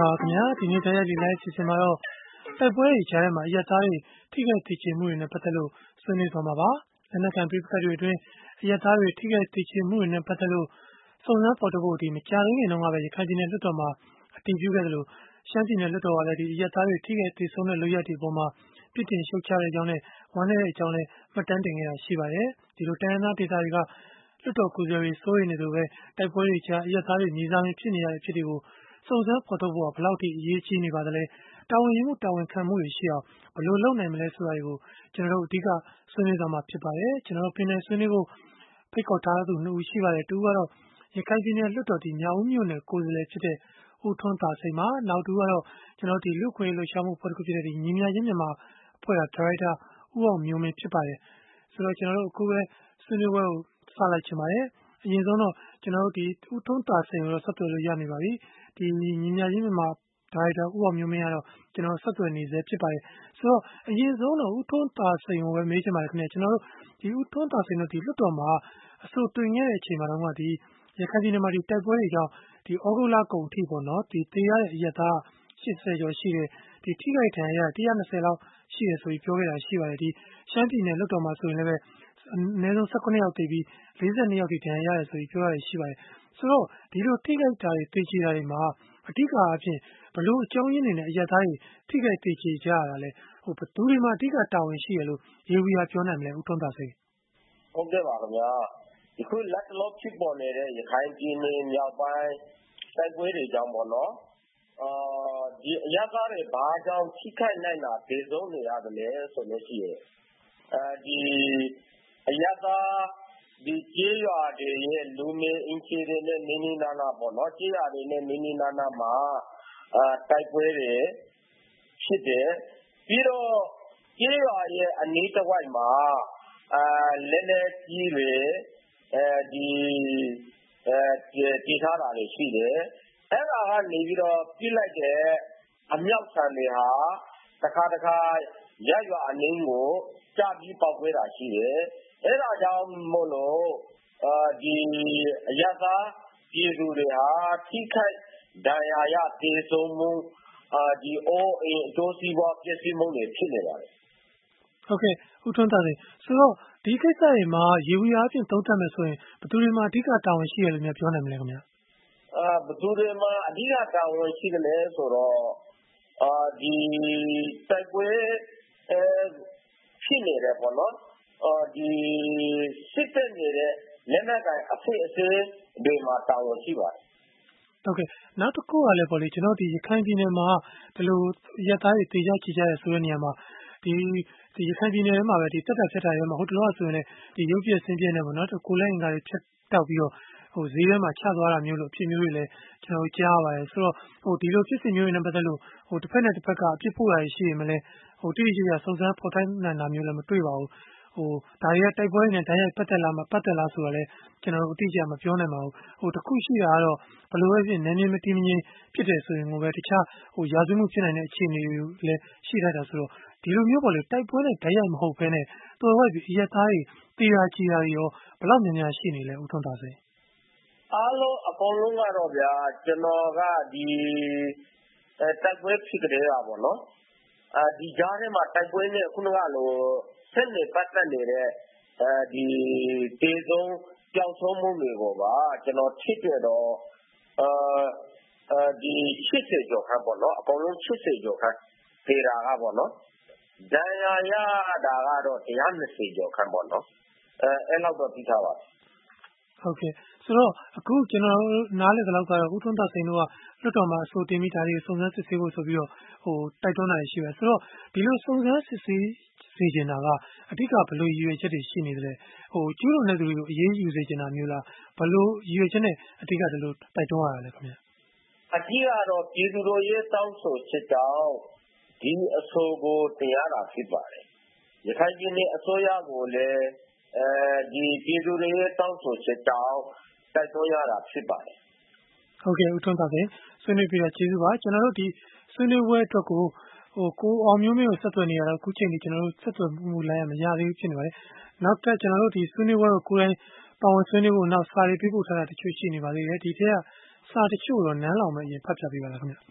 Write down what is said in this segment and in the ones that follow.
ခင်ဗျာဒီနေ့တရားဒီလိုက်စီစဉ်မှာတော့တိုက်ပွဲတွေကြားထဲမှာအရက်သားတွေထိခိုက်ဒေချေမှုတွေနဲ့ပတ်သက်လို့ဆွေးနွေးသွားမှာပါလက်နက်ကန်ပြပခတ်တွေအတွင်းအရက်သားတွေထိခိုက်ဒေချေမှုတွေနဲ့ပတ်သက်လို့စုံစမ်းပေါ်ထုတ်ဖို့မကြာသေးခင်တုန်းကပဲရခိုင်ပြည်နယ်လွှတ်တော်မှာအတည်ပြုခဲ့တယ်လို့ရှမ်းပြည်နယ်လွှတ်တော်ကလည်းဒီအရက်သားတွေထိခိုက်ဒေဆုံးတဲ့လုပ်ရက်တွေအပေါ်မှာပြစ်တင်ရှုတ်ချတဲ့အကြောင်းနဲ့ဝမ်းနည်းတဲ့အကြောင်းလည်းမှတ်တမ်းတင်ခဲ့တာရှိပါတယ်ဒီလိုတိုင်းရင်းသားဒေသတွေကလွှတ်တော်ကိုယ်စားလှယ်တွေစိုးရိမ်နေသလိုပဲတိုက်ပွဲတွေကြားအရက်သားတွေမြေစာရင်းဖြစ်နေရတဲ့ဖြစ်တွေကိုစုံစမ်းဖော်ထုတ်ဖို့ဘယ်လောက်ထိအရေးကြီးနေပါသလဲတာဝန်ယူမှုတာဝန်ခံမှုတွေရှိအောင်ဘယ်လိုလုပ်နိုင်မလဲဆိုတာတွေကိုကျွန်တော်တို့အဓိကဆွေးနွေးသွားမှာဖြစ်ပါတယ်ကျွန်တော်တို့ပြင်နေဆွေးနွေးဖို့ဖိတ်ခေါ်ထားသူ2ဦးရှိပါတယ်တူကတော့ရခိုင်ပြည်နယ်လွှတ်တော်ဒီမြောက်ဦးမြို့နယ်ကိုယ်စားလှယ်ဖြစ်တဲ့ဦးထွန်းသာစိန်ပါနောက်တူကတော့ကျွန်တော်ဒီလူခွေလှူရှာမှုဖွဲ့တစ်ခုဖြစ်တဲ့ဒီညီမချင်းမြန်မာအဖွဲ့ဒါရိုက်တာဦးအောင်မျိုးမင်းဖြစ်ပါတယ်ဆိုတော့ကျွန်တော်တို့အခုပဲဆွေးနွေးပွဲကိုစလိုက်ချင်ပါတယ်အရင်ဆုံးတော့ကျွန်တော်တို့ဒီဦးထွန်းသာစိန်ကိုတော့ဆက်သွယ်လို့ရနေပါပြီဒီညီမချင်းမြန်မာဒါရိုက်တာဦးအောင်မျိုးမင်းကတော့ကျွန်တော်ဆက်သွယ်နေစေဖြစ်ပါတယ်ဆိုတော့အရင်ဆုံးတော့ဦးထွန်းသာစိန်ကိုပဲမေးချင်ပါတယ်ခင်ဗျကျွန်တော်တို့ဒီဦးထွန်းသာစိန်တို့ဒီလွှတ်တော်မှာအဆိုတွင်ခဲ့တဲ့အချိန်မှာတော့ဒီရခိုင်ပြည်နယ်မှာဒီတိုက်ပွဲတွေကြောင့်ဒီဩဂုတ်လကုန်အထိပေါ့နော်ဒီတေရတဲ့အရက်သား80ကျော်ရှိတယ်ဒီထိခိုက်ဒဏ်ရာရ120လောက်ရှိတယ်ဆိုပြီးပြောခဲ့တာရှိပါတယ်ဒီရှမ်းပြည်နယ်လွှတ်တော်မှာဆိုရင်လည်းပဲအနည်းဆုံး18ယောက်တည်ပြီး42ယောက်ထိဒဏ်ရာရတယ်ဆိုပြီးပြောရတယ်ရှိပါတယ်ဆိုတော့ဒီလိုထိခိုက်တာတွေသိချတာတွေမှာအဓိကအဖြစ်ဘလို့အကြောင်းရင်းနေနဲ့အရက်သားတွေထိခိုက်သိချကြရတာလဲဟိုဘသူတွေမှာအဓိကတာဝန်ရှိရလို့ရေဝီယာပြောနိုင်မလဲဦးထွန်းသာစိန်ဟုတ်ကဲ့ပါခင်ဗျာဒီခုလက်တလောဖြစ်ပေါ်နေတဲ့ရခိုင်ပြည်နယ်မြောက်ပိုင်းတိုက်ပွဲတွေကြောင့်ပေါ့နော်ဒီအရက်သားတွေဘာကြောင့်ထိခိုက်နိုင်တာဒေဆုံးနေရတယ်လဲဆိုလို့ရှိရင်ဒီအရက်သားဒီကျေးရွာတွေရဲ့လူနေအင်ချီတွေနဲ့နေနေနာနာပေါ့နော်ကျေးရွာတွေနဲ့နေနေနာနာမှာတိုက်ပွဲတွေဖြစ်တယ်ပြီးတော့ကျေးရွာရဲ့အနီးတစ်ဝိုက်မှာလက်လက်ကြီးတွေဒီထားတာတွေရှိတယ်အဲ့ဒါကနေပြီးတော့ပြစ်လိုက်တဲ့အမြောက်ဆန်တွေဟာတစ်ခါရရွာအနည်းကိုကြပြီးပေါက်ခွဲတာရှိတယ်အဲ့ဒါကြောင့်မို့လို့ဒီအရက်သားပြည်သူတွေဟာထိခိုက်ဒဏ်ရာရဒေဆုံးမှုဒီအိုးအိမ်အကျိုးစီးပွားပျက်စီးမှုတွေဖြစ်နေပါတယ်ဟုတ်ကဲ့ဦးထွန်းသာစိန်ဆိုတော့ဒီကိစ္စတွေမှာရေဝီအားဖြင့်သုံးသပ်မယ်ဆိုရင်ဘယ်သူတွေမှာအဓိကတာဝန်ရှိရလို့များပြောနိုင်မလဲခင်ဗျာဘယ်သူတွေမှာအဓိကတာဝန်ရှိတယ်လဲဆိုတော့ဒီတိုက်ပွဲဖြစ်နေတယ်ပေါ့နော်ဒီစစ်တပ်နေတဲ့လက်နက်ကိုင်အဖွဲ့အစည်းတွေမှာတာဝန်ရှိပါတယ်ဟုတ်ကဲ့နောက်တစ်ခုကလည်းပေါ့လေကျွန်တော်ဒီရခိုင်ပြည်နယ်မှာဒီလိုရက်သားတွေတေချာချီကြရဆိုတဲ့နေရာမှာဒီရခိုင်ပြည်နယ်ထဲမှာပဲဒီတက်တာဖြတ်တာတွေမှာဟိုတလောဆိုရင်လည်းဒီရုပ်ပြဆင်းပြနေပေါ့နော်ကိုလည်းအင်္ဂါတွေဖြတ်တောက်ပြီးတော့ဟိုဈေးထဲမှာချသွားတာမျိုးလို့အဖြစ်မျိုးတွေလည်းကျွန်တော်ကြားပါတယ်ဆိုတော့ဟိုဒီလိုဖြစ်စဉ်မျိုးတွေနဲ့ပတ်သက်လို့ဟိုတစ်ဖက်နဲ့တစ်ဖက်ကအပြစ်ဖို့တာရှိရင်မလဲဟိုတိတိကျကျစုံစမ်းဖော်ထုတ်နိုင်တာမျိုးလည်းမတွေ့ပါဘူးဟိုဒါရီတိုက်ပွဲနဲ့တိုင်းရိုက်ပတ်သက်လားဆိုတော့လေကျွန်တော်တို့အတိအကျမပြောနိုင်ပါဘူးဟိုတခုရှိတာကတော့ဘလို့ပဲဖြစ်နေနေမတီးမငင်းဖြစ်တယ်ဆိုရင်ကိုပဲတခြားဟိုရာဇဝမှုဖြစ်နိုင်တဲ့အခြေအနေတွေလည်းရှိတတ်တာဆိုတော့ဒီလိုမျိုးပေါ့လေတိုက်ပွဲနဲ့တိုင်းရိုက်မဟုတ်ဘဲနဲ့တော်ဝိုက်ပြီးအရက်သားတွေတေးရာကြီးရာရောဘလောက်များများရှိနေလဲဦးထွန်းသာစိန်အားလုံးအကုန်လုံးကတော့ဗျာကျွန်တော်ကဒီတိုက်ပွဲဖြစ်ကြတာပေါ့နော်ဒီကြားထဲမှာတိုက်ပွဲနဲ့ခုနကလိုဆက်နေပတ်သက်နေတဲ့ဒီတေဆုံးကြောက်ဆုံးမှုတွေကိုပါကျွန်တော်ဖြစ်ပြတော့ဒီ80ကျော်ခန့်ပေါ့နော်အကုန်လုံး80ကျော်ခန့်ဒေတာကပေါ့နော်ဒဏ်ရာရတာကတော့120ကျော်ခန့်ပေါ့နော်အဲ့လောက်တော့ပြီးထားပါဟုတ်ကဲ့ဆိုတော့အခုကျွန်တော်နားလည်သလောက်ကတော့ဦးထွန်းသာစိန်တို့ကလွှတ်တော်မှာအဆိုတင်ပြီးဒါတွေစုံစမ်းစစ်ဆေးဖို့ဆိုပြီးတော့ဟိုတိုက်တွန်းတာရှိတယ်ဆိုတော့ဒီလိုစုံစမ်းစစ်ဆေးစေချင်တာကအဓိကဘလို့ရည်ရွယ်ချက်တွေရှိနေတယ်ဟိုကျူးလွန်တဲ့သူတွေကိုအရေးယူစေချင်တာမျိုးလားဘလို့ရည်ရွယ်ချက်နဲ့အဓိကဒီလိုတိုက်တွန်းရတာလဲခင်ဗျအဓိကတော့ပြည်သူတို့ရဲ့တောင်းဆိုချက်ကြောင့်ဒီအဆိုကိုတင်ရတာဖြစ်ပါတယ်ရခိုင်ပြည်နယ်အစိုးရကိုလည်းဒီပြည်သူတွေရဲ့တောင်းဆိုချက်ကြောင့်တိုက်တွန်းရတာဖြစ်ပါတယ်ဟုတ်ကဲ့ဦးထွန်းသာစိန်ဆွေးနွေးပြီးတော့ကျေးဇူးပါကျွန်တော်တို့ဒီဆွေးနွေးပွဲအတွက်ကိုဟိုကိုအောင်မျိုးမျိုးကိုဆက်သွယ်နေရတော့အခုချိန်ကြီးကျွန်တော်တို့ဆက်သွယ်မှုလိုက်ရမရသေးဘူးဖြစ်နေပါတယ်နောက်ထပ်ကျွန်တော်တို့ဒီဆွေးနွေးပွဲကိုကိုယ်တိုင်ပါဝင်ဆွေးနွေးဖို့နောက်စာတွေပြပို့ထားတာတချို့ရှိနေပါသေးတယ်ဒီထက်ကစာတချို့တော့နန်းလောင်မဲ့အရင်ဖတ်ပြပေးပါလားခင်ဗျ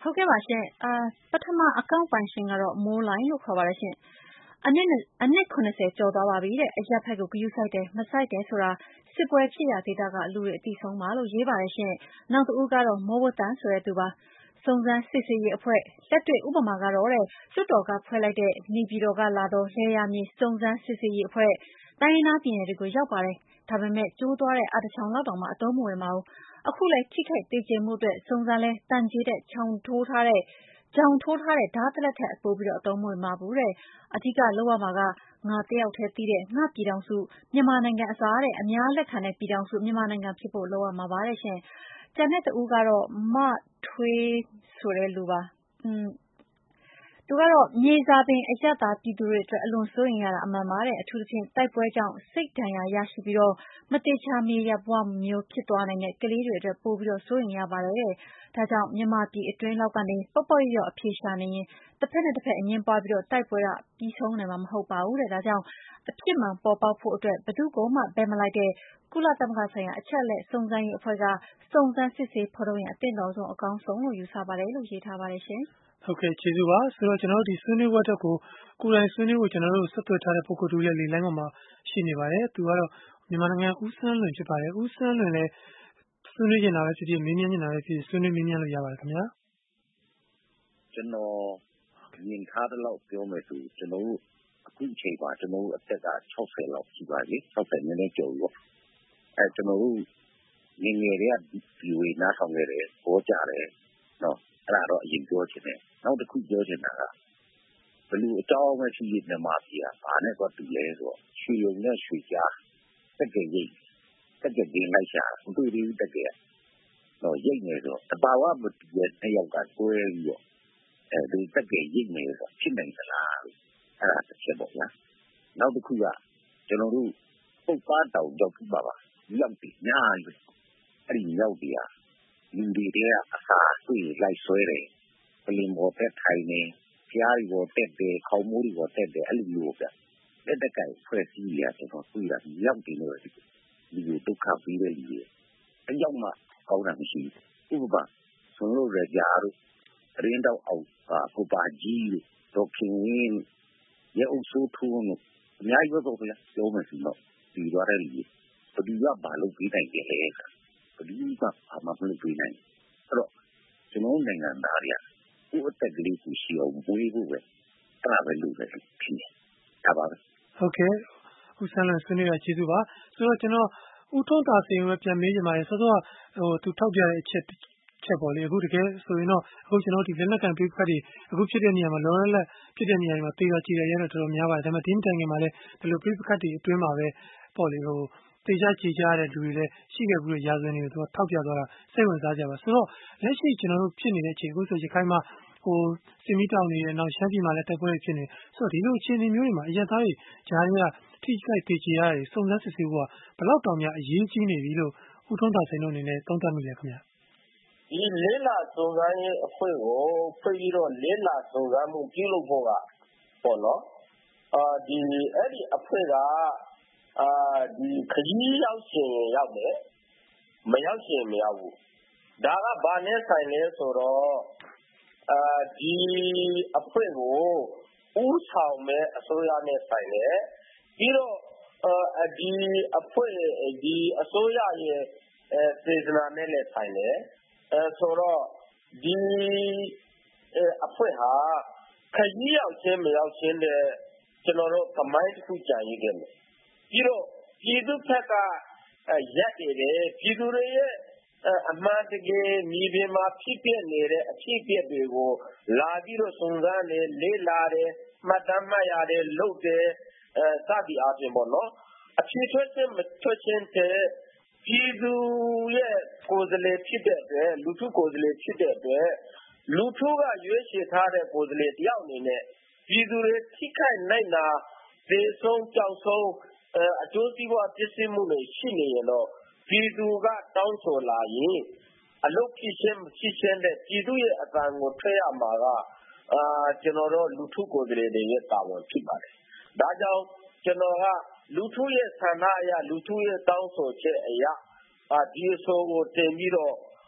ဟုတ်ကဲ့ပါရှင်ပထမအကောင့်ပိုင်ရှင်ကတော့မိုးလိုင်းလို့ခေါ်ပါတယ်ရှင်အနစ်90ကျော်သွားပါပြီတဲ့အရက်ဖက်ကိုဂယူဆိုင်တယ်မဆိုင်တယ်ဆိုတာစစ်ပွဲဖြစ်ရာဒေသကလူတွေအတိဆုံးပါလို့ရေးပါတယ်ရှင်နောက်တစ်ဦးကတော့မိုးဝတ်တန်ဆိုတဲ့သူပါစုံစမ်းစစ်ဆေးရေးအဖွဲ့လက်တွေ့ဥပမာကတော့တဲ့လွှတ်တော်ကဖွဲ့လိုက်တဲ့နေပြည်တော်ကလာတော့လေယာမြေစုံစမ်းစစ်ဆေးရေးအဖွဲ့တိုင်းရင်းသားပြည်နယ်တွေကိုရောက်ပါတယ်ဒါပေမဲ့ကျိုးသွားတဲ့အာတချောင်းလောက်တောင်မှအသုံးမဝင်ပါဘူးအခုလည်းထိခိုက်တေကျမှုအတွက်စုံစမ်းလဲတန်ကြီးတဲ့ချောင်ထိုးထားတဲ့ဓာတ်တလက်ထက်ပို့ပြီးတော့အသုံးမဝင်ပါဘူးတဲ့အဓိကလောက်ရမှာကငါတယောက်တည်းသိတဲ့ငါပြည်ထောင်စုမြန်မာနိုင်ငံအစားတဲ့အများလက်ခံတဲ့ပြည်ထောင်စုမြန်မာနိုင်ငံဖြစ်ဖို့လောက်ရမှာပါတဲ့ရှင်ကျန်တဲ့တူကတော့မထွေးဆိုတဲ့လူပါသူကတော့မြေစာပင်အရက်သားပြည်သူတွေအတွက်အလွန်စိုးရိမ်ရတာအမှန်ပါတဲ့အထူးသဖြင့်တိုက်ပွဲကြောင့်စိတ်ဒဏ်ရာရရှိပြီးတော့မတေချာမြေရဘွားမျိုးဖြစ်သွားနိုင်တဲ့ကလေးတွေအတွက်ပို့ပြီးတော့စိုးရိမ်ရပါတယ်တဲ့ဒါကြောင့်မြန်မာပြည်အတွင်းလောက်ကနေပေါ့ရော့အဖြေရှာနေရင်တစ်ဖက်နဲ့တစ်ဖက်အငင်းပွားပြီးတော့တိုက်ပွဲကပြီးဆုံးနိုင်မှာမဟုတ်ပါဘူးတဲ့ဒါကြောင့်အဖြစ်မှန်ပေါ်ပေါက်ဖို့အတွက်ဘယ်သူကိုမှဘယ်မလိုက်တဲ့ကုလသမဂ္ဂဆိုင်ရာအချက်အလက်စုံစမ်းရေးအဖွဲ့ကစုံစမ်းစစ်ဆေးဖော်ထုတ်ရင်အသင့်တော်ဆုံးအကောင်းဆုံးလို့ယူဆပါတယ်လို့ရေးထားပါတယ်ရှင်ဟုတ်ကဲ့ကျေးဇူးပါဆိုတော့ကျွန်တော်တို့ဒီဆွေးနွေးပွဲတက်ကိုကိုယ်တိုင်ဆွေးနွေးဖို့ကျွန်တော်တို့ဆက်သွယ်ထားတဲ့ပုဂ္ဂိုလ်တူလည်းလေလိုင်းပေါ်မှာရှိနေပါတယ်သူကတော့မြန်မာနိုင်ငံဦးစန်းလွင်ဖြစ်ပါတယ်ဦးစန်းလွင်လည်းဆွေးနွေးနေတာပဲဖြစ်ဖြစ်မင်းမြန်းနေတာပဲဖြစ်ဖြစ်ဆွေးနွေးမင်းမြန်းလို့ရပါတယ်ခင်ဗျာကျွန်တော်မြင်ထားတဲ့လောက်ပြောမယ်ဆိုကျွန်တော်တို့အခုချိန်မှာကျွန်တော်တို့အသက်က60လောက်ရှိပါပြီ60နည်းနည်းကျော်ပြီပေါ့ကျွန်တော်တို့ငယ်ငယ်တွေကဒီဝေနားဆောင်ခဲ့တယ်ပေါ်ကြတယ်နော်အဲ့ဒါတော့အရင်ပြောချင်တယ်နောက်တစ်ခုပြောချင်တာကဘယ်လိုအကြောင်းပဲဖြစ်ဖြစ်မြန်မာပြည်ကဘာနဲ့တော့တူလဲဆိုတော့ရွှေရုံနဲ့ရွှေကြားတက်ကရိတ်လိုက်ရှာမတွေ့သေးဘူးတက်ကရတော့ရိတ်နေဆိုတဘာဝမတူတဲ့တယောက်ကကိုယ်ပြီးတော့ဒီတက်ကရိတ်နေဆိုဖြစ်နိုင်သလားအဲ့ဒါတစ်ချက်ပေါ့ဗျာနောက်တစ်ခုကကျွန်တော်တို့ပုတ်သားတောင်ကြောက်ပြပါရောက်ပြီညာကြီးအဲ့ဒီရောက်ပြီလူတွေကအစာတွေ့လိုက်ဆွဲတယ်ပလင်ပေါ်တက်ထိုင်နေဖျားရီပေါ်တက်တယ်ခေါင်းမိုးရီပေါ်တက်တယ်အဲ့လိုမျိုးဗျလက်တက်ကင်ဖွဲ့စည်းရကျွန်တော်တွေ့တာရောက်တယ်လို့ဒီလိုဒုက္ခပြီးတဲ့လူတွေအကြောင်းမှကောင်းတာမရှိဘူးဥပမာကျွန်တော်တို့ကြာတို့ရင်းတော့အောင်ကိုပါကြီးတို့ခင်ဝင်းရဲ့အုပ်စိုးထုံးတို့အများကြီးတော့ဗျာပြောမယ်ဆိုတော့ဒီသွားတဲ့လူတွေဘယ်သူကဘာလုပ်ပြီးနိုင်တယ်လဲဘယ်သူကဘာမှမလုပ်ပြီးနိုင်အဲ့တော့ကျွန်တော်နိုင်ငံသားတွေကကိုယ့်အသက်ကလေးကိုရှိအောင်မွေးဖို့ပဲအဲ့ဒါပဲလုပ်တယ်ဖြစ်တယ်ဒါပါပဲဟုတ်ကဲ့ဦးဆန်းလွင်ဆွေးနွေးတာကျေးဇူးပါဆိုတော့ကျွန်တော်ဦးထွန်းသာစိန်ကိုပြန်မေးချင်ပါတယ်စောစောကသူထောက်ပြတဲ့အချက်ပေါ့လေအခုတကယ်ဆိုရင်တော့အခုကျွန်တော်ဒီလက်နက်ကန်ပြိဖက်တွေအခုဖြစ်တဲ့နေရာမှာလောလောလတ်ဖြစ်တဲ့နေရာတွေမှာတေးရကြည်ရရဲတော့တော်တော်များပါတယ်ဒါပေမဲ့ဒီမတိုင်ခင်မှာလည်းဒီလိုပြိဖက်တွေအတွင်းမှာပဲပေါ့လေတေချာကြည်ကြတဲ့လူတွေလည်းရှိခဲ့ဘူးရာဇဝင်တွေကိုသူကထောက်ပြသွားတာစိတ်ဝင်စားကြပါဆိုတော့လက်ရှိကျွန်တော်တို့ဖြစ်နေတဲ့အချိန်အခုဆိုရခိုင်မှာစင်မီတောင်နေတယ်နောက်ရှမ်းပြည်မှာလည်းတိုက်ပွဲတွေဖြစ်နေဆိုတော့ဒီလိုအခြေအနေမျိုးတွေမှာအရက်သားတွေဂျားတွေကထိခိုက်တေချရတယ်စုံစမ်းစစ်ဆေးဖို့ကဘယ်လောက်တောင်များအရေးကြီးနေပြီလို့ဦးထွန်းသာစိန်တို့အနေနဲ့သုံးသပ်မိတယ်ခင်ဗျာဒီလေးလာစုံစမ်းရေးအဖွဲ့ကိုဖွဲ့ပြီးတော့လေးလာစုံစမ်းမှုပြုလုပ်ဖို့ကပေါ့နော်ဒီအဲ့ဒီအဖွဲ့ကဒီခကြီးရောက်ရှင်ရောက်တယ်မရောက်ရှင်မရောက်ဘူးဒါကဘာနဲ့ဆိုင်လဲဆိုတော့ဒီအဖွဲ့ကိုဥဆောင်မဲ့အစိုးရနဲ့ဆိုင်တယ်ပြီးတော့ဒီအဖွဲ့ဒီအစိုးရရဲ့စေတနာနဲ့လည်းဆိုင်တယ်ဆိုတော့ဒီအဖွဲ့ဟာခကြီးရောက်ခြင်းမရောက်ခြင်းတဲ့ကျွန်တော်တို့ကမိုင်းတစ်ခုကြံရည်ခဲ့မယ်ပြီးတော့ပြည်သူဖက်ကရက်တယ်ပြည်သူတွေရဲ့အမှန်တကယ်မြေပြင်မှာဖြစ်ပြနေတဲ့အဖြစ်အပျက်တွေကိုလာပြီးတော့စုံစမ်းတယ်လေ့လာတယ်မှတ်တမ်းမှတ်ရတယ်လုပ်တယ်စသည်အပြင်ပေါ့နော်အဖြစ်ထွက်ခြင်းမထွက်ခြင်းတဲ့ပြည်သူရဲ့ကိုယ်စားလှယ်ဖြစ်တဲ့အတွက်လူထုကိုယ်စားလှယ်ဖြစ်တဲ့အတွက်လူထုကရွေးချယ်ထားတဲ့ကိုယ်စားလှယ်တယောက်အနေနဲ့ပြည်သူတွေထိခိုက်နိုင်တာဒေဆုံးကြောက်ဆုံးအကျိုးစီးပွားပြည့်စုံမှုတွေရှိနေရင်တော့ပြည်သူကတောင်းဆိုလာရင်အလုပ်ဖြစ်ခြင်းမရှိခြင်းတဲ့ပြည်သူရဲ့အသံကိုထွက်ရမှာကကျွန်တော်တို့လူထုကိုယ်စားလှယ်တွေရဲ့တာဝန်ဖြစ်ပါတယ်ဒါကြောင့်ကျွန်တော်ကလူထုရဲ့ဆန္ဒအရလူထုရဲ့တောင်းဆိုချက်အရဒီအဆိုကိုတင်ပြီးတော့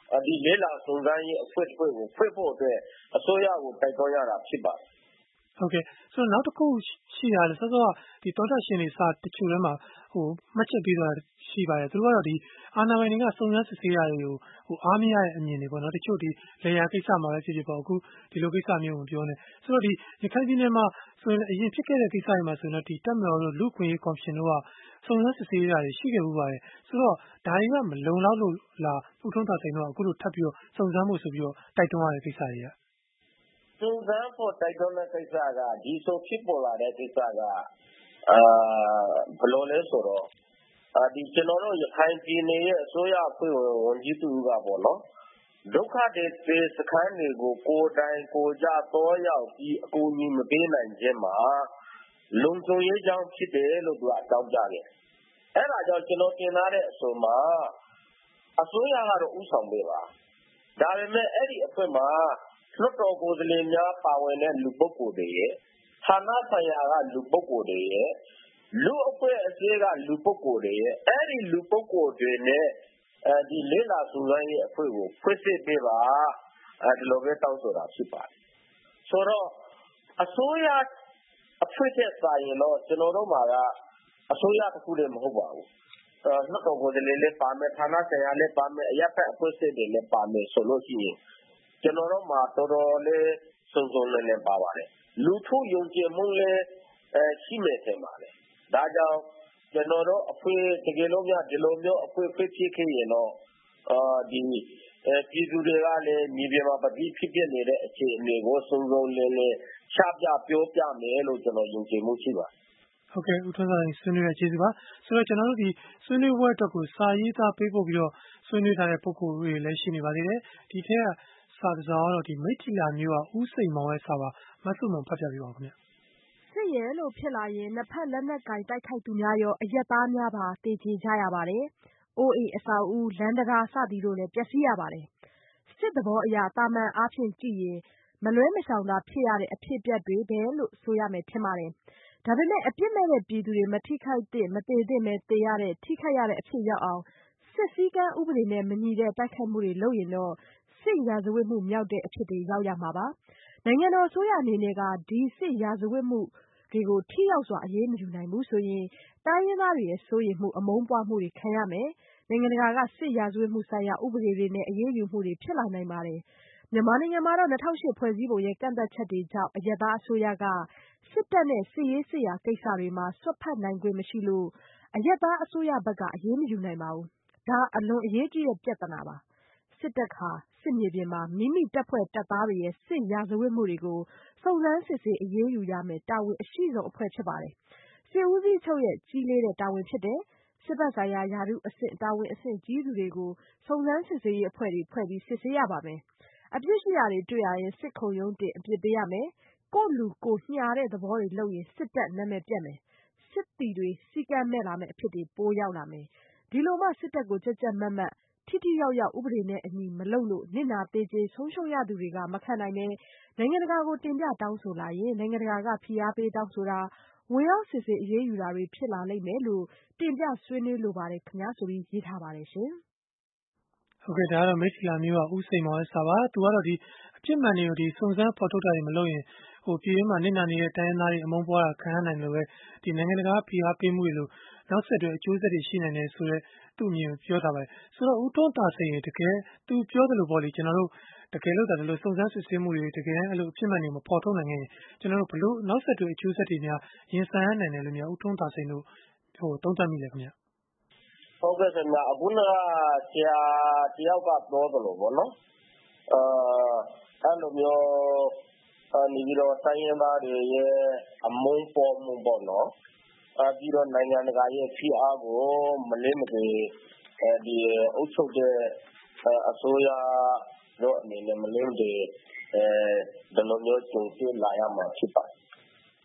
ဒီလေးလာစုံစမ်းရေးအဖွဲ့ကိုဖွဲ့ဖို့အတွက်အစိုးရကိုတိုက်တွန်းရတာဖြစ်ပါတယ်။ဟုတ်ကဲ့ဆိုတော့နောက်တစ်ခုရှိတာလေစောစောကဒီတောတာရှင်တွေစာတချို့ထဲမှာမှတ်ချက်ပေးသွားတာရှိပါတယ်သူတို့ကတော့ဒီအာဏာပိုင်တွေကစုံစမ်းစစ်ဆေးတာတွေကိုအားမရတဲ့အမြင်တွေပေါ့နော်တချို့ဒီလေယာကိစ္စမှာပဲဖြစ်ဖြစ်ပေါ့အခုဒီလိုကိစ္စမျိုးကိုပြောနေဆိုတော့ဒီရခိုင်ပြည်နယ်မှာဆိုရင်အရင်ဖြစ်ခဲ့တဲ့ကိစ္စတွေမှာဆိုတော့ဒီတပ်မတော်တို့လူ့ခွင့်ရေးကော်မရှင်တို့ကစုံစမ်းစစ်ဆေးတာတွေရှိခဲ့မှုပါတယ်ဆိုတော့ဒါတွေကမလုံလောက်လို့လားဦးထွန်းသာစိန်တို့ကအခုလိုထပ်ပြီးတော့စုံစမ်းမှုဆိုပြီးတော့တိုက်တွန်းရတဲ့ကိစ္စတွေကစုံစမ်းဖို့တိုက်တွန်းတဲ့ကိစ္စကဒီဆိုဖြစ်ပေါ်လာတဲ့ကိစ္စကဘယ်လိုလဲဆိုတော့ဒီကျွန်တော်တို့ရခိုင်ပြည်နယ်ရဲ့အစိုးရအဖွဲ့ဝန်ကြီးတူကပေါ့နော်ဒုက္ခတွေစခန်းတွေကိုကိုယ်တိုင်ကိုကြတော့ရောက်ပြီးအကူအညီမပေးနိုင်ခြင်းမှာလုံခြုံရေးကြောင့်ဖြစ်တယ်လို့သူကအကြောင်းပြတယ်အဲ့ဒါကြောင့်ကျွန်တော်တင်လာတဲ့အဆိုမှာအစိုးရကတော့ဥဆောင်ပေးပါဒါပေမဲ့အဲ့ဒီအဖွဲ့မှာလွှတ်တော်ကိုယ်စားလှယ်များပါဝင်တဲ့လူပုဂ္ဂိုလ်တွေရဲ့ဌာနဆိုင်ရာကလူပုဂ္ဂိုလ်တွေရဲ့လူအဖွဲ့အစည်းကလူပုဂ္ဂိုလ်တွေရဲ့အဲ့ဒီလူပုဂ္ဂိုလ်တွေနဲ့ဒီလေးလာစုံစမ်းရေးအဖွဲ့ကိုဖွဲ့စည်းပေးပါဒီလိုပဲတောင်းဆိုတာဖြစ်ပါတယ်ဆိုတော့အစိုးရအဖွဲ့တဲ့စာရင်တော့ကျွန်တော်တို့မှာကအစိုးရတစ်ခုတည်းမဟုတ်ပါဘူးလွှတ်တော်ကိုယ်စားလှယ်လည်းပါမယ်ဌာနဆိုင်ရာလည်းပါမယ်အရပ်ဘက်အဖွဲ့အစည်းတွေလည်းပါမယ်ဆိုလို့ရှိရင်ကျွန်တော်တို့မှာတော်တော်လေးစုံစုံလင်လင်ပါပါတယ်လူထုယုံကြည်မှုလည်းရှိမယ်ထင်ပါတယ်ဒါကြောင့်ကျွန်တော်တို့အဖွဲ့တကယ်လို့များဒီလိုမျိုးအဖွဲ့ဖြစ်ခဲ့ရင်တော့ဒီပြည်သူတွေကလည်းမြေပြင်မှာပဋိဖြစ်ပြနေတဲ့အခြေအနေကိုစုံစုံလင်လင်ချပြပြောပြမယ်လို့ကျွန်တော်ယုံကြည်မှုရှိပါတယ်ဟုတ်ကဲ့ဦးထွန်းသာဆွေးနွေးရကျေးဇူးပါဆိုတော့ကျွန်တော်တို့ဒီဆွေးနွေးပွဲအတွက်ကိုစာရေးသားပေးပို့ပြီးတော့ဆွေးနွေးထားတဲ့ပုံကိုယ်တွေလည်းရှိနေပါသေးတယ်ဒီထက်ကစာတစောင်းတော့ဒီမိထ္ထီလာမျိုးကဦးစိန်မောင်ရဲ့စာပါမဆုမွန်ဖတ်ပြပေးပါဦးခင်ဗျစစ်ရဲလို့ဖြစ်လာရင်နှစ်ဖက်လက်နက်ကင်တိုက်ခိုက်သူများရောအရက်သားများပါတေချေကြရပါတယ်။အိုးအိမ်အဆောက်အဦလမ်းတကာစသည်တို့လည်းပျက်စီးရပါတယ်။စစ်သဘောအရတာမန်အားဖြင့်ကြည့်ရင်မလွဲမရှောင်သာဖြစ်ရတဲ့အဖြစ်အပျက်တွေပဲလို့ဆိုရမယ်ထင်ပါတယ်။ဒါပေမဲ့အပြစ်မဲ့တဲ့ပြည်သူတွေမထိခိုက်သင့်မသေသင့်ပဲသေရတဲ့ထိခိုက်ရတဲ့အဖြစ်ရောက်အောင်စစ်စည်းကမ်းဥပဒေနဲ့မညီတဲ့တိုက်ခိုက်မှုတွေလုပ်ရင်တော့စစ်ရာဇဝတ်မှုမြောက်တဲ့အဖြစ်တွေရောက်ရမှာပါ။နိုင်ငံတော်အစိုးရအနေနဲ့ကဒီစစ်ရာဇဝတ်မှုတွေကိုထိရောက်စွာအရေးမယူနိုင်ဘူးဆိုရင်တိုင်းရင်းသားတွေရဲ့စိုးရိမ်မှုအမုန်းပွားမှုတွေခံရမယ်။နိုင်ငံတကာကစစ်ရာဇဝတ်မှုဆိုင်ရာဥပဒေတွေနဲ့အရေးယူမှုတွေဖြစ်လာနိုင်ပါတယ်။မြန်မာနိုင်ငံမှာတော့2008ဖွဲ့စည်းပုံရဲ့ကန့်သတ်ချက်တွေကြောင့်အရပ်သားအစိုးရကစစ်တပ်နဲ့စစ်ရေးစစ်ရာကိစ္စတွေမှာစွက်ဖက်နိုင်ခွင့်မရှိလို့အရပ်သားအစိုးရဘက်ကအရေးမယူနိုင်ပါဘူး။ဒါအလွန်အရေးကြီးတဲ့ပြဿနာပါ။စစ်တပ်ဟာစစ်မြေပြင်မှာမိမိတပ်ဖွဲ့တပ်သားတွေရဲ့စစ်ရာဇဝတ်မှုတွေကိုစုံစမ်းစစ်ဆေးအရေးယူရမယ်တာဝန်အရှိဆုံးအဖွဲ့ဖြစ်ပါတယ်။စစ်ဦးစီးချုပ်ရဲ့ကြီးလေးတဲ့တာဝန်ဖြစ်တယ်။စစ်ဘက်ဆိုင်ရာယာထုအဆင့်တာဝန်အဆင့်ကြီးသူတွေကိုစုံစမ်းစစ်ဆေးရေးအဖွဲ့တွေဖွဲ့ပြီးစစ်ဆေးရပါမယ်။အပြစ်ရှိရာတွေတွေ့ရရင်စစ်ခုံရုံးတင်အပြစ်ပေးရမယ်။ကိုယ့်လူကိုညာတဲ့သဘောတွေလုပ်ရင်စစ်တပ်နာမည်ပြတ်မယ်။စစ်တီတွေစီကံမဲ့လာမယ့်အဖြစ်တွေပိုရောက်လာမယ်။ဒီလိုမှစစ်တပ်ကိုကြက်ကြက်မတ်မတ်ထိထိရောက်ရောက်ဥပဒေနဲ့အညီမလုပ်လို့နစ်နာသေးခြင်းဆုံးရှုံးရသူတွေကမခံနိုင်ပဲနိုင်ငံတကာကိုတင်ပြတောင်းဆိုလာရင်နိုင်ငံတကာကဖိအားပေးတောင်းဆိုတာဝင်ရောက်စစ်ဆေးအရေးယူတာတွေဖြစ်လာလိမ့်မယ်လို့တင်ပြဆွေးနွေးလိုပါတယ်ခင်ဗျာဆိုပြီးရေးထားပါတယ်ရှင်ဟုတ်ကဲ့ဒါကတော့မိထ္ထီလာမျိုးကဦးစိန်မောင်ရဲ့စာပါသူကတော့ဒီအပြစ်မှန်တွေကိုဒီစုံစမ်းဖော်ထုတ်တာတွေမလုပ်ရင်ပြည်တွင်းမှာနစ်နာနေတဲ့တိုင်းရင်းသားတွေအမုန်းပွားတာခံရနိုင်လို့ပဲဒီနိုင်ငံတကာဖိအားပေးမှုတွေလို့နောက်ဆက်တွဲအကျိုးဆက်တွေရှိနိုင်တယ်ဆိုတော့သူ့အမြင်ကိုပြောထားပါတယ်ဆိုတော့ဦးထွန်းသာစိန်တကယ်သူပြောသလိုပေါ့လေကျွန်တော်တို့တကယ်လို့ဒါလိုစုံစမ်းစစ်ဆေးမှုတွေတကယ်အဲ့လိုအဖြစ်မှန်တွေမဖော်ထုတ်နိုင်ရင်ကျွန်တော်တို့ဘလို့နောက်ဆက်တွဲအကျိုးဆက်တွေများရင်ဆိုင်ရနိုင်တယ်လို့များဦးထွန်းသာစိန်တို့သုံးသပ်မိတယ်ခင်ဗျဟုတ်ကဲ့ခင်ဗျအခုနကဆရာတယောက်ကပြောသလိုပေါ့နော်အဲ့လိုမျိုးနေပြီးတော့တိုင်းရင်းသားတွေရဲ့အမုန်းပေါ်မှုပေါ့နော်ပြီးတော့နိုင်ငံတကာရဲ့ဖိအားကိုမလေးမကယ်ဒီအုပ်ချုပ်တဲ့အစိုးရတို့အနေနဲ့မလေးမကယ်ဒီလိုမျိုးကြုံတွေ့လာရမှာဖြစ်ပါတယ်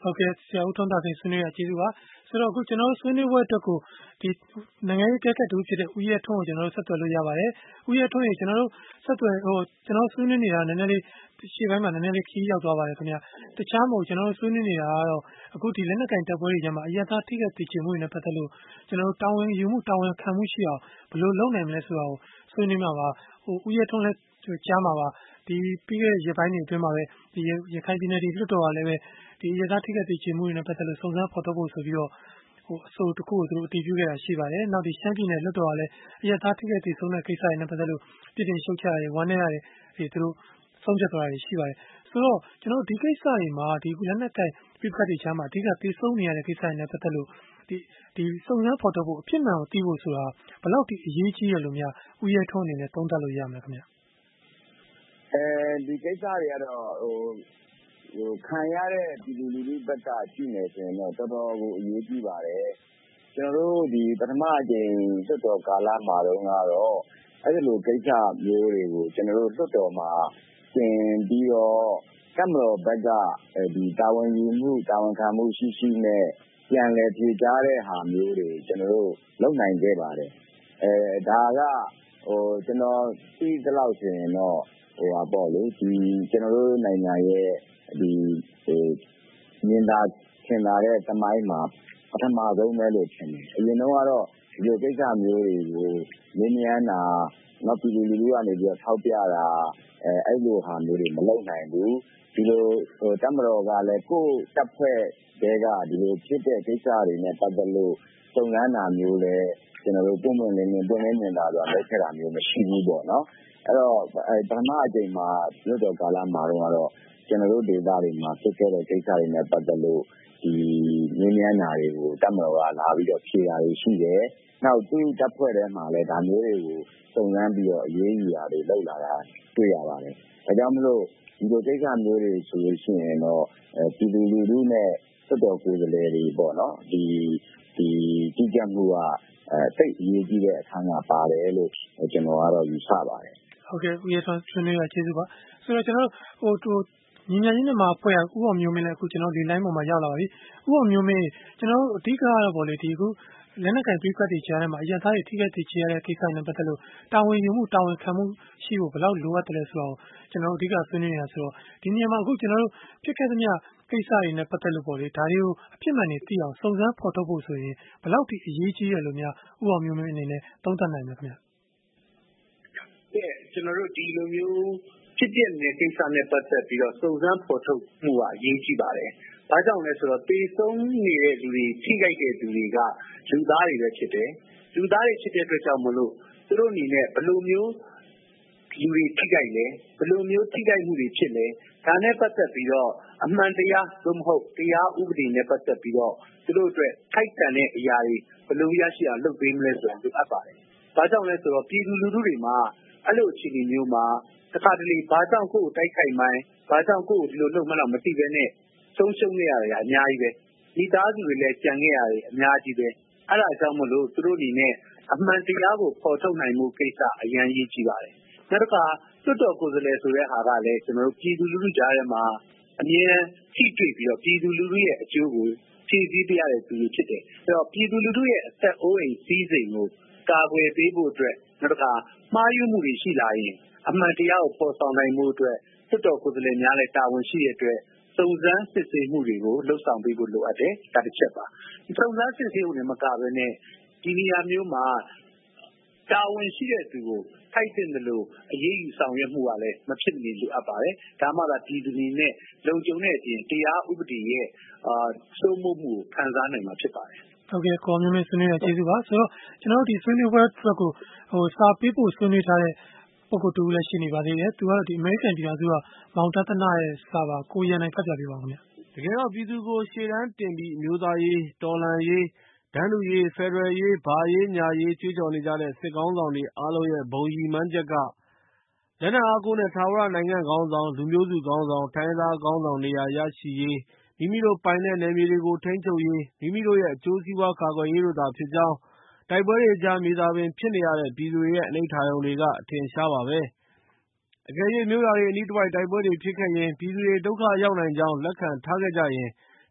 ဟုတ်ကဲ့ဆရာဦးထွန်းသာစိန်ဆွေးနွေးရကျေးဇူးပါဆိုတော့အခုကျွန်တော်ဆွေးနွေးပွဲအတွက်ကိုဒီနိုင်ငံရေးကက်ကတူဖြစ်တဲ့ဦးရဲထွန်းကိုကျွန်တော်တို့ဆက်သွယ်လို့ရပါတယ်ဦးရဲထွန်းရေကျွန်တော်တို့ဆက်သွယ်ကျွန်တော်ဆွေးနွေးနေတာနည်းနည်းလေးရှေ့ပိုင်းမှာနည်းနည်းလေးခီးရောက်သွားပါတယ်ခင်ဗျာတခြားမဟုတ်ကျွန်တော်တို့ဆွေးနွေးနေတာကတော့အခုဒီလက်နက်ကင်တပ်ပွဲတွေကြားမှာအရသာထိခိုက်တည်ခြင်းမှုတွေနဲ့ပတ်သက်လို့ကျွန်တော်တို့တာဝန်ယူမှုတာဝန်ခံမှုရှိအောင်ဘယ်လိုလုပ်နိုင်မလဲဆိုတာကိုဆွေးနွေးမှာပါဦးရဲထွန်းလည်းကြားမှာပါဒီပြီးခဲ့တဲ့ရက်ပိုင်းတွေအတွင်းမှာပဲဒီရခိုင်ပြည်နယ်ဒီလွှတ်တော်ကလည်းပဲဒီရသထိကတည်ခြင်းမှုတွေနဲ့ပတ်သက်လို့စုံစမ်းဖော်ထုတ်ဖို့ဆိုပြီးတော့အဆိုတစ်ခုကိုသူတို့အတည်ပြုခဲ့တာရှိပါတယ်။နောက်ဒီရှမ်းပြည်နယ်လွှတ်တော်ကလည်းအရသထိကတည်ဆုံးတဲ့ကိစ္စတွေနဲ့ပတ်သက်လို့ပြည်တင်ရှုတ်ချရတယ်ဝမ်းနည်းရတယ်ဒီသူတို့ဆုံးဖြတ်သွားတာရှိပါတယ်။ဆိုတော့ကျွန်တော်ဒီကိစ္စတွေမှာဒီလက်နက်ကိုင်ပြစ်ခတ်တွေချမ်းမှာအဓိကတည်ဆုံးနေရတဲ့ကိစ္စတွေနဲ့ပတ်သက်လို့ဒီစုံစမ်းဖော်ထုတ်ဖို့အဖြစ်မှန်ကိုသိဖို့ဆိုတာဘယ်လောက်ဒီအရေးကြီးရလို့များဦးရဲထွန်းအနေနဲ့သုံးသပ်လို့ရမလဲခင်ဗျာ။ဒီကိစ္စတွေကတော့ခံရတဲ့ပြည်သူလူထုဘက်ကကြည့်နေဆိုရင်တော့တော်တော်ကိုအရေးကြီးပါတယ်။ကျွန်တော်တို့ဒီပထမအကြိမ်လွှတ်တော်ကာလမှာတော့အဲ့ဒီလိုကိစ္စမျိုးတွေကိုကျွန်တော်တို့လွှတ်တော်မှာတင်ပြီးတော့ကမ္ဘာဘက်ကဒီတာဝန်ယူမှုတာဝန်ခံမှုရှိရှိနဲ့ပြန်လည်ဖြေကြားတဲ့ဟာမျိုးတွေကျွန်တော်တို့လုပ်နိုင်ခဲ့ပါတယ်။ဒါကကျွန်တော်သိသလောက်ဆိုရင်တော့ပေါ့လေဒီကျွန်တော်တို့နိုင်ငံရဲ့ဒီမြင်သာထင်သာတဲ့သမိုင်းမှာပထမဆုံးပဲလို့ထင်တယ်။အရင်တော့ကတော့ဒီလိုကိစ္စမျိုးတွေကိုမြင်မြန်တာနောက်ပြည်သူလူထုကနေပြီးတော့ထောက်ပြတာအဲ့လိုဟာမျိုးတွေမလုပ်နိုင်ဘူး။ဒီလိုတပ်မတော်ကလည်းကိုယ်တပ်ဖွဲ့တွေကဒီလိုဖြစ်တဲ့ကိစ္စတွေနဲ့ပတ်သက်လို့စုံစမ်းတာမျိုးလည်းကျွန်တော်တို့ပုံမှန်လေးမြင်တာတော့လုပ်ခဲ့တာမျိုးမရှိဘူးပေါ့နော်။အဲ့တော့ပထမအကြိမ်မှာလွှတ်တော်ကာလမှာတော့ကျွန်တော်တို့ဒေသတွေမှာဖြစ်ခဲ့တဲ့ကိစ္စတွေနဲ့ပတ်သက်လို့ဒီမြင်းမြန်းတာတွေကိုတပ်မတော်ကလာပြီးတော့ဖြေတာတွေရှိတယ်။နောက်သူ့တပ်ဖွဲ့ထဲမှာလည်းဒါမျိုးတွေကိုစုံစမ်းပြီးတော့အရေးယူတာတွေလုပ်လာတာတွေ့ရပါတယ်။ဒါကြောင့်မလို့ဒီလိုကိစ္စမျိုးတွေဆိုလို့ရှိရင်တော့ပြည်သူလူထုနဲ့သက်တော်ကိုယ်စားလှယ်တွေပေါ့နော်ဒီကြီးကြပ်မှုကစိတ်အရေးကြီးတဲ့အခန်းကပါတယ်လို့ကျွန်တော်ကတော့ယူဆပါတယ်။ဟုတ်ကဲ့ဦးရဲထွန်းဆွေးနွေးရကျေးဇူးပါ။ဆိုတော့ကျွန်တော်တို့ညီညာကြီးနဲ့မှာဖွဲ့ရဦးအောင်မျိုးမင်းလည်းအခုကျွန်တော်ဒီ line ပေါ်မှာရောက်လာပါပြီ။ဦးအောင်မျိုးမင်းကျွန်တော်တို့အဓိကကတော့ဗောလေဒီအခုလက်နက်ကင်ပြစ်ခတ်တွေကြားထဲမှာအရသားတွေထိခိုက်သိချရတဲ့ကိစ္စနဲ့ပတ်သက်လို့တာဝန်ယူမှုတာဝန်ခံမှုရှိဖို့ဘယ်လောက်လိုအပ်တယ်လဲဆိုတော့ကျွန်တော်တို့အဓိကဆွေးနွေးနေတာဆိုတော့ဒီနေရာမှာအခုကျွန်တော်တို့ဖြစ်ခဲ့သမျှကိစ္စတွေနဲ့ပတ်သက်လို့ဗောလေဒါတွေကိုအဖြစ်မှန်နေသိအောင်စုံစမ်းဖော်ထုတ်ဖို့ဆိုရင်ဘယ်လောက်ဒီအရေးကြီးရလို့များဦးအောင်မျိုးမင်းအနေနဲ့သုံးသပ်နိုင်မလဲခင်ဗျာ။ကျွန်တော်တို့ဒီလိုမျိုးဖြစ်တဲ့ကိစ္စနဲ့ပတ်သက်ပြီးတော့စုံစမ်းဖော်ထုတ်မှုကအရေးကြီးပါတယ်။ဘာကြောင့်လဲဆိုတော့သေဆုံးနေတဲ့လူတွေထိခိုက်တဲ့လူတွေကလူသားတွေပဲဖြစ်တယ်။လူသားတွေဖြစ်တဲ့အတွက်ကြောင့်မလို့သူတို့အနေနဲ့ဘယ်လိုမျိုးလူတွေထိခိုက်လဲဘယ်လိုမျိုးထိခိုက်မှုတွေဖြစ်လဲဒါနဲ့ပတ်သက်ပြီးတော့အမှန်တရားသို့မဟုတ်တရားဥပဒေနဲ့ပတ်သက်ပြီးတော့သူတို့အတွက်ထိုက်တန်တဲ့အရာတွေဘယ်လိုရရှိအောင်လုပ်ပေးမလဲဆိုတာလိုအပ်ပါတယ်။ဘာကြောင့်လဲဆိုတော့ပြည်သူလူထုတွေမှာအဲ့လိုအခြေအနေမျိုးမှာတခါတလေဘာကြောင့်ကိုယ်တိုက်ခိုက်မှန်းဘာကြောင့်ကိုယ်ဒီလိုလုပ်မှန်းတော့မသိဘဲနဲ့ဆုံးရှုံးနေရတာအများကြီးပဲမိသားစုတွေလည်းကြံခဲ့ရတယ်အများကြီးပဲအဲ့ဒါကြောင့်မလို့သူတို့အနေနဲ့အမှန်တရားကိုဖော်ထုတ်နိုင်မှုကိစ္စအရန်ကြီးကြီးပါတယ်နောက်တစ်ခါတွတ်တော်ကိုယ်စားလှယ်ဆိုတဲ့ဟာကလည်းကျွန်တော်တို့ပြည်သူလူထုကြားထဲမှာအမြဲထိတွေ့ပြီးတော့ပြည်သူလူထုရဲ့အကျိုးကိုဖြည့်ဆည်းပေးရတဲ့သူတွေဖြစ်တယ်အဲ့တော့ပြည်သူလူထုရဲ့အသက်အိုးအိမ်စည်းစိမ်ကိုကာကွယ်ပေးဖို့အတွက်နောက်တစ်ခါမှားယွင်းမှုတွေရှိလာရင်အမှန်တရားကိုပေါ်ဆောင်နိုင်မှုအတွက်တွတ်တော်ကိုယ်စားလှယ်များလည်းတာဝန်ရှိတဲ့အတွက်စုံစမ်းစစ်ဆေးမှုတွေကိုလှုပ်ဆောင်ပေးဖို့လိုအပ်တယ်ဒါတစ်ချက်ပါဒီစုံစမ်းစစ်ဆေးမှုတွေမကဘဲနဲ့ဒီနေရာမျိုးမှာတာဝန်ရှိတဲ့သူကိုထိုက်တဲ့လို့အရေးယူဆောင်ရွက်မှုကလည်းမဖြစ်နေလိုအပ်ပါတယ်ဒါမှသာဒီသူတွေနဲ့လုံခြုံတဲ့အပြင်တရားဥပဒေရဲ့စိုးမိုးမှုကိုခံစားနိုင်မှာဖြစ်ပါတယ်ဟုတ်ကဲ့ကောမျိုးမင်းဆွေးနွေးရကျေးဇူးပါဆိုတော့ကျွန်တော်တို့ဒီဆွေးနွေးပွဲအတွက်ကိုစာပေးဖို့ဆွေးနွေးထားတဲ့ပုဂ္ဂိုလ်တူလည်းရှိနေပါသေးတယ်သူကတော့ဒီအမေရိကန်ပြည်ထောင်စုကမောင်တသနာရဲ့စာပါကိုရန်နိုင်ဖတ်ပြပေးပါဦးခင်ဗျတကယ်တော့ပြည်သူကိုရှေ့တန်းတင်ပြီးအမျိုးသားရေးတော်လှန်ရေးတန်းတူရေးဖက်ဒရယ်ရေးဘာရေးညာရေးကြွေးကြော်နေကြတဲ့စစ်ကောင်းဆောင်တွေအားလုံးရဲ့ဘုံရည်မှန်းချက်ကလက်နက်အားကိုးနဲ့ထာဝရနိုင်ငံခေါင်းဆောင်လူမျိုးစုခေါင်းဆောင်တိုင်းသားခေါင်းဆောင်နေရာရရှိရေးမိမိတို့ပိုင်တဲ့နယ်မြေတွေကိုထိန်းချုပ်ရေးမိမိတို့ရဲ့အကျိုးစီးပွားကာကွယ်ရေးတို့သာဖြစ်ကြောင်းတိုက်ပွဲတွေကြားမြေသာပင်ဖြစ်နေရတဲ့ပြည်သူတွေရဲ့အနိဋ္ဌာရုံတွေကအထင်ရှားပါပဲ။အကယ်၍မြို့ရွာတွေအနီးတစ်ဝိုက်တိုက်ပွဲတွေဖြစ်ခဲ့ရင်ပြည်သူတွေဒုက္ခရောက်နိုင်ကြောင်းလက်ခံထားခဲ့ကြရင်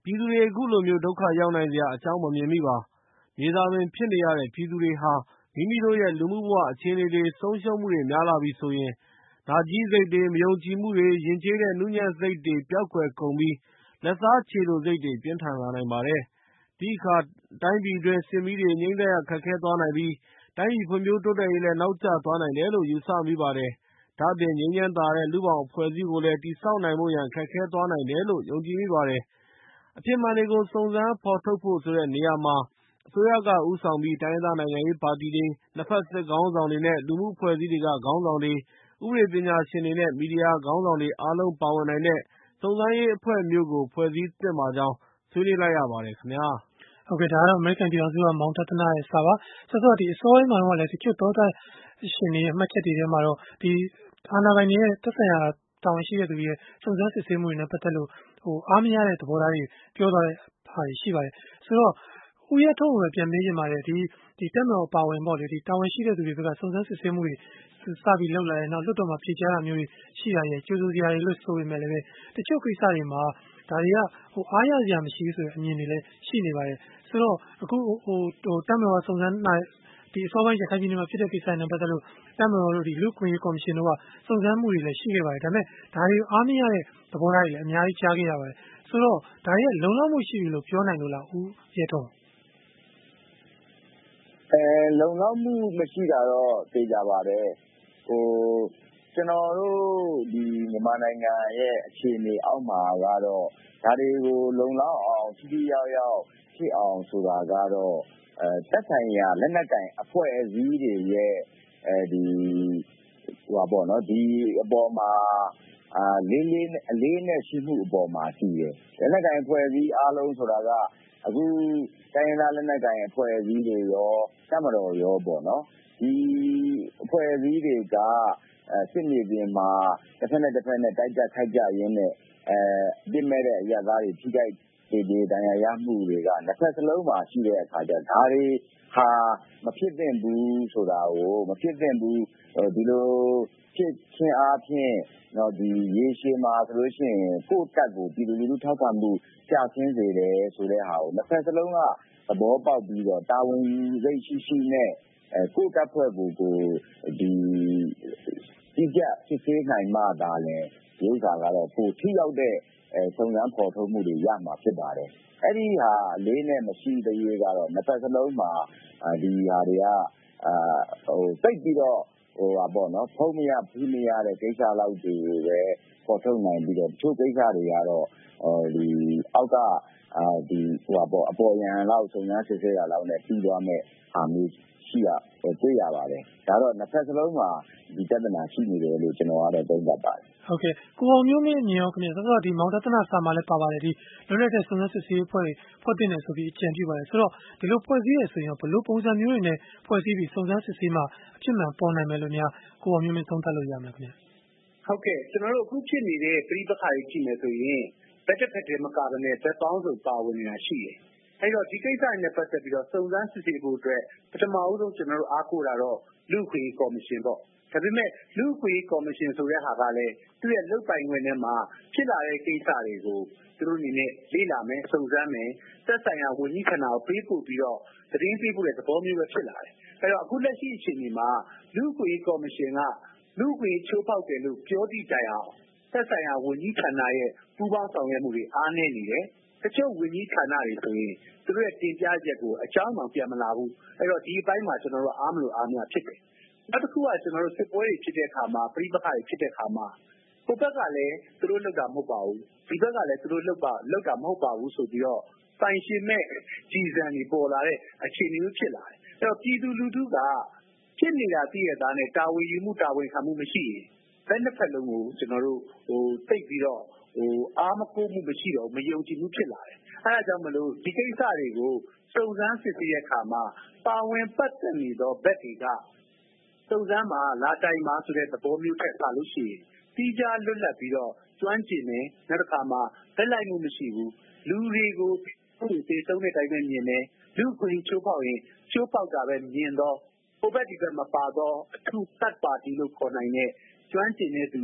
ပြည်သူတွေအခုလိုမျိုးဒုက္ခရောက်နိုင်စရာအကြောင်းမမြင်မိပါ။မြေစာပင်ဖြစ်နေရတဲ့ပြည်သူတွေဟာမိမိတို့ရဲ့လူမှုဘဝအခြေအနေတွေဆုံးရှုံးမှုတွေများလာပြီဆိုရင်နာကျည်းစိတ်တွေမယုံကြည်မှုတွေယဉ်ကျေးတဲ့နူးညံ့စိတ်တွေပျောက်ကွယ်ကုန်ပြီးလက်စားချေလိုစိတ်တွေပြင်းထန်လာနိုင်ပါတယ်။ဒီအခါတိုင်းပြည်တွင်းစစ်မီးတွေငြိမ်းသတ်ရခက်ခဲသွားနိုင်ပြီးတိုင်းပြည်ဖွံ့ဖြိုးတိုးတက်ရေးလည်းနောက်ကျသွားနိုင်တယ်လို့ယူဆမိပါတယ်။ဒါ့အပြင်ငြိမ်းချမ်းသာတဲ့လူ့ဘောင်အဖွဲ့အစည်းကိုလည်းတည်ဆောက်နိုင်ဖို့ရန်ခက်ခဲသွားနိုင်တယ်လို့ယုံကြည်မိပါတယ်။အဖြစ်မှန်တွေကိုစုံစမ်းဖော်ထုတ်ဖို့ဆိုတဲ့နေရာမှာအစိုးရကဦးဆောင်ပြီးတိုင်းရင်းသားနိုင်ငံရေးပါတီတွေနှစ်ဖက်စစ်ခေါင်းဆောင်တွေနဲ့လူမှုအဖွဲ့အစည်းတွေကခေါင်းဆောင်တွေဥပဒေပညာရှင်တွေနဲ့မီဒီယာခေါင်းဆောင်တွေအားလုံးပါဝင်နိုင်တဲ့စုံစမ်းရေးအဖွဲ့မျိုးကိုဖွဲ့စည်းသင့်ပါကြောင်းဆွေးနွေးလိုက်ရပါတယ်ခင်ဗျာ။ဟုတ်ကဲ့ဒါကတော့အမေရိကန်ပြည်ထောင်စုကမောင်တသနာရဲ့စာပါဆိုတော့ဒီအစောပိုင်းမှာတော့လည်းတချို့သောသားရှင်တွေရဲ့မှတ်ချက်တွေထဲမှာတော့ဒီအာဏာပိုင်တွေရဲ့သက်ဆိုင်ရာတာဝန်ရှိတဲ့သူတွေရဲ့စုံစမ်းစစ်ဆေးမှုတွေနဲ့ပတ်သက်လို့အားမရတဲ့သဘောထားတွေပြောသွားတဲ့ဟာတွေရှိပါတယ်ဆိုတော့ဦးရထုံးကိုပြန်မေးချင်ပါတယ်ဒီတက်မတော်ပါဝင်ပေါ့လေဒီတာဝန်ရှိတဲ့သူတွေကစုံစမ်းစစ်ဆေးမှုတွေစပြီးလောက်လာတယ်နောက်လွတ်တော်မှာဖြေကြားတာမျိုးတွေရှိတာရဲ့ကျိုးစိုးစရာတွေလို့ဆိုပေမဲ့လည်းတချို့ကိစ္စတွေမှာဒါတွေကအားရစရာမရှိဘူးဆိုတဲ့အမြင်တွေလည်းရှိနေပါတယ်ဆိုတော့အခုတက်မတော်စုံစမ်းနိုင်ဒီအစောပိုင်းရခိုင်ပြည်နယ်မှာဖြစ်တဲ့ကိစ္စနဲ့ပတ်သက်လို့တက်မတော်တို့ဒီလူ့ခွင့်ရေးကော်မရှင်တို့ကစုံစမ်းမှုတွေလည်းရှိခဲ့ပါတယ်ဒါပေမဲ့ဒါတွေအားမရတဲ့သဘောထားတွေလည်းအများကြီးကြားခဲ့ရပါတယ်ဆိုတော့ဒါရဲ့လုံလောက်မှုရှိပြီလို့ပြောနိုင်လို့လားဦးရဲထုံးလုံလောက်မှုမရှိတာတော့သိကြပါတယ်ကျွန်တော်တို့ဒီမြန်မာနိုင်ငံရဲ့အခြေအနေအောက်မှာကတော့ဒါတွေကိုလုံလောက်အောင်ထိထိရောက်ရောက်ဖြစ်အောင်ဆိုတာကတော့သက်ဆိုင်ရာလက်နက်ကိုင်အဖွဲ့အစည်းတွေရဲ့ဒီအပေါ်မှာအလေးနဲ့ရှိမှုအပေါ်မှာရှိတယ်လက်နက်ကိုင်အဖွဲ့အစည်းအားလုံးဆိုတာကအခုတိုင်းရင်းသားလက်နက်ကိုင်အဖွဲ့အစည်းတွေရောတပ်မတော်ရောပေါ့နော်ဒီအဖွဲ့အစည်းတွေကစစ်မြေပြင်မှာတစ်ဖက်နဲ့တိုက်ကြခိုက်ကြရင်းနဲ့ပြစ်မဲ့တဲ့အရပ်သားတွေထိခိုက်ဒေဒဏ်ရာရမှုတွေကနှစ်ဖက်စလုံးမှာရှိတဲ့အခါကျဒါတွေဟာမဖြစ်သင့်ဘူးဆိုတာကိုမဖြစ်သင့်ဘူးဒီလိုဖြစ်ချင်းအားဖြင့်ဒီရေရှည်မှာဆိုလို့ရှိရင်ကိုယ့်တပ်ကိုပြည်သူလူထုထောက်ခံမှုကျဆင်းစေတယ်ဆိုတဲ့ဟာကိုနှစ်ဖက်စလုံးကသဘောပေါက်ပြီးတော့တာဝန်ယူစိတ်ရှိနဲ့ကိုယ့်တပ်ဖွဲ့ကိုဒီကြည့်စစ်ဆေးနိုင်မှသာလဲဒီဥစ္စာကတော့ပိုထိရောက်တဲ့စုံစမ်းဖော်ထုတ်မှုတွေရမှာဖြစ်ပါတယ်အဲ့ဒီဟာလေးနဲ့မရှိသေးရကတော့နှစ်ဖက်စလုံးမှာဒီဟာတွေကတိတ်ပြီးတော့ဖုံးမရပြီးမရတဲ့ကိစ္စလောက်တွေကိုပဲပေါ်ထုတ်နိုင်ပြီးတော့တချို့ကိစ္စတွေကတော့ဒီအောက်ကဒီအပေါ်ယံလောက်စုံစမ်းစစ်ဆေးတာလောက်နဲ့ပြီးသွားမဲ့ဟာမျိုးရှိရတွေ့ရပါတယ်ဒါတော့နှစ်ဖက်စလုံးမှာဒီပြဿနာရှိနေတယ်လို့ကျွန်တော်ကတော့သုံးသပ်ပါတယ်ဟုတ်ကဲ့ကိုအောင်မျိုးမင်းမြင်ရောခင်ဗျာဆိုတော့ဒီမောင်တသနာစာမှာလည်းပါပါတယ်ဒီလွတ်လပ်တဲ့စုံစမ်းစစ်ဆေးရေးအဖွဲ့ဖွဲ့တင်တယ်ဆိုပြီးအကြံပြုပါတယ်ဆိုတော့ဒီလိုဖွဲ့စည်းရဆိုရင်ဘယ်လိုပုံစံမျိုးတွေနဲ့ဖွဲ့စည်းပြီးစုံစမ်းစစ်ဆေးမှအဖြစ်မှန်ပေါ်နိုင်မယ်လို့များကိုအောင်မျိုးမင်းသုံးသပ်လို့ရမှာခင်ဗျာဟုတ်ကဲ့ကျွန်တော်တို့အခုဖြစ်နေတဲ့ပြည်ပခါကြီးကြည့်မယ်ဆိုရင်ဘက်တစ်ဖက်တည်းမကဘဲနဲ့သက်ပေါင်းစုံပါဝင်နေတာရှိတယ်အဲ့တော့ဒီကိစ္စနဲ့ပတ်သက်ပြီးတော့စုံစမ်းစစ်ဆေးဖို့အတွက်ပထမဦးဆုံးကျွန်တော်တို့အားကိုးတာတော့လူ့ခွင့်ရေးကော်မရှင်ပေါ့ဒါပေမဲ့လူ့ခွင့်ရေးကော်မရှင်ဆိုတဲ့ဟာကလည်းသူ့ရဲ့လုပ်ပိုင်ခွင့်ထဲမှာဖြစ်လာတဲ့ကိစ္စတွေကိုသူတို့အနေနဲ့လေ့လာမယ်စုံစမ်းမယ်သက်ဆိုင်ရာဝန်ကြီးဌာနကိုပေးပို့ပြီးတော့သတင်းပေးပို့တဲ့သဘောမျိုးပဲဖြစ်လာတယ်အဲ့တော့အခုလက်ရှိအခြေအနေမှာလူ့ခွင့်ရေးကော်မရှင်ကလူ့ခွင့်ရေးချိုးဖောက်တယ်လို့ပြောသည့်တိုင်အောင်သက်ဆိုင်ရာဝန်ကြီးဌာနရဲ့ပူးပေါင်းဆောင်ရွက်မှုတွေအားနည်းနေတယ်တချို့ဝန်ကြီးဌာနတွေဆိုရင်သူတို့ရဲ့တင်ပြချက်ကိုအကြောင်းမှပြန်မလာဘူးအဲ့တော့ဒီအပိုင်းမှာကျွန်တော်တို့အားမလို့အားမရဖြစ်တယ်နောက်တစ်ခုကကျွန်တော်တို့စစ်ပွဲတွေဖြစ်တဲ့အခါမှာပြည်ပခါတွေဖြစ်တဲ့အခါမှာဟိုဘက်ကလည်းသူတို့လုပ်တာမဟုတ်ပါဘူးဒီဘက်ကလည်းသူတို့လုပ်တာမဟုတ်ပါဘူးဆိုပြီးတော့ပိုင်ရှင်မဲ့ကြည်စံတွေပေါ်လာတဲ့အခြေအနေမျိုးဖြစ်လာတယ်အဲ့တော့ပြည်သူလူထုကဖြစ်နေတာသိရတာနဲ့တာဝန်ယူမှုတာဝန်ခံမှုမရှိရင်ဘယ်နှစ်ဖက်လုံးကိုကျွန်တော်တို့တိတ်ပြီးတော့အားမကိုးမှုမရှိတော့မယုံကြည်မှုဖြစ်လာတယ်အဲဒါကြောင့်မလို့ဒီကိစ္စတွေကိုစုံစမ်းစစ်ဆေးတဲ့အခါမှာပါဝင်ပတ်သက်နေသောဘက်တွေကစုံစမ်းမှာလာတိုင်မှာဆိုတဲ့သဘောမျိုးထက်ပါလို့ရှိရင်ပြီးကြလွတ်လပ်ပြီးတော့ကျွမ်းကျင်တယ်နောက်တစ်ခါမှာလက်လိုက်မှုမရှိဘူးလူတွေကိုသေဆုံးတဲ့တိုင်းပဲမြင်တယ်လူခွင့်ချိုးဖောက်ရင်ချိုးဖောက်တာပဲမြင်တော့ဟိုဘက်ဒီဘက်မပါတော့အထူးသတ်ပါတီလို့ခေါ်နိုင်တဲ့ကျွမ်းကျင်တဲ့သူတွေ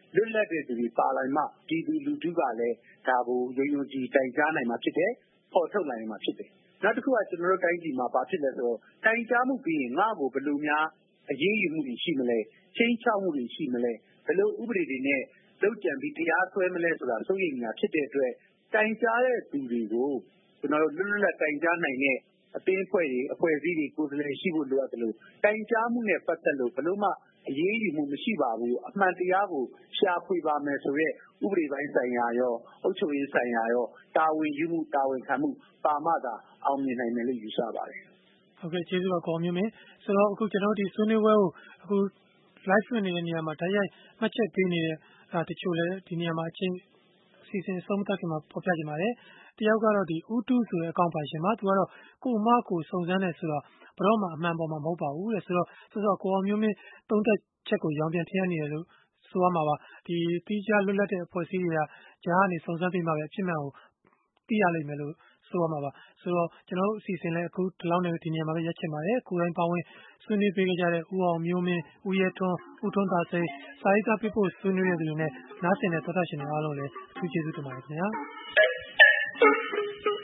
လွတ်လပ်တဲ့သူတွေပါလာမှပြည်သူလူထုကလည်းဒါကိုယုံကြည်တိုင်ကြားနိုင်မှာဖြစ်တယ်ဖော်ထုတ်နိုင်မှာဖြစ်တယ်နောက်တစ်ခုကကျွန်တော်တို့တိုင်းပြည်မှာဘာဖြစ်လဲဆိုတော့တိုင်ကြားမှုပြီးရင်ငါ့ကိုဘယ်လိုများအရေးယူမှုတွေရှိမလဲချင်းချောက်မှုတွေရှိမလဲဘယ်လိုဥပဒေတွေနဲ့လုပ်ကြံပြီးတရားစွဲမလဲဆိုတာစိုးရိမ်နေတာဖြစ်တဲ့အတွက်တိုင်ကြားတဲ့သူတွေကိုကျွန်တော်တို့လွတ်လပ်တိုင်ကြားနိုင်တဲ့အသင်းအဖွဲ့တွေအဖွဲ့အစည်းတွေကိုယ်စားလှယ်ရှိဖို့လိုအပ်တယ်လို့တိုင်ကြားမှုနဲ့ပတ်သက်လို့ဘယ်လိုမှအရေးယူမှုမရှိပါဘူးအမှန်တရားကိုရှာဖွေပါမယ်ဆိုရဲဥပဒေပိုင်းဆိုင်ရာရောအုပ်ချုပ်ရေးဆိုင်ရာရောတာဝန်ယူမှုတာဝန်ခံမှုပါမှသာအောင်မြင်နိုင်မယ်လို့ယူဆပါတယ်ဟုတ်ကဲ့ကျေးဇူးပါကိုမျိုးမင်းဆိုတော့အခုကျွန်တော်ဒီဆွေးနွေးပွဲကိုအခု live လွှင့်နေတဲ့နေရာမှာတိုက်ရိုက်မှတ်ချက်ပေးနေတဲ့တချို့လည်းဒီနေရာမှာအချင်းအစီအစဉ်အဆုံးမသတ်ခင်မှာပေါ်ပြကြပါတယ်တယောက်ကတော့ဒီဦးတူးဆိုတဲ့အကောင့်ပိုင်ရှင်မှာသူကတော့ကိုအမကိုစုံစမ်းတယ်ဆိုတော့ဘတော့မှအမှန်ပေါ်မှာမဟုတ်ပါဘူးတဲ့ဆိုတော့ဆိုတော့ကိုအောင်မျိုးမင်းသုံးသက်ချက်ကိုရောင်းပြန်ထည့်ရနေတယ်လို့ဆိုရမှာပါဒီတီးခြားလွတ်လပ်တဲ့အဖွဲ့အစည်းတွေကကြားကနေစုံစမ်းပြီးမှပဲအဖြစ်မှန်ကိုသိရလိမ့်မယ်လို့ဆိုရမှာပါဆိုတော့ကျွန်တော်တို့အစီအစဉ်လည်းအခုဒီလောက်နဲ့ဒီနေရာမှာပဲရက်ချင်ပါတယ်ကိုယ်တိုင်ပါဝင်ဆွေးနွေးပေးကြတဲ့ဦးအောင်မျိုးမင်းဦးရဲထွန်းဦးထွန်းသာစိန်စာရေးသားပြဖို့ဆွေးနွေးတဲ့သူတွေနဲ့နားဆင်တဲ့သောတာရှင်တွေအားလုံးလည်းအထူးကျေးဇူးတင်ပါတယ်ခင်ဗျာ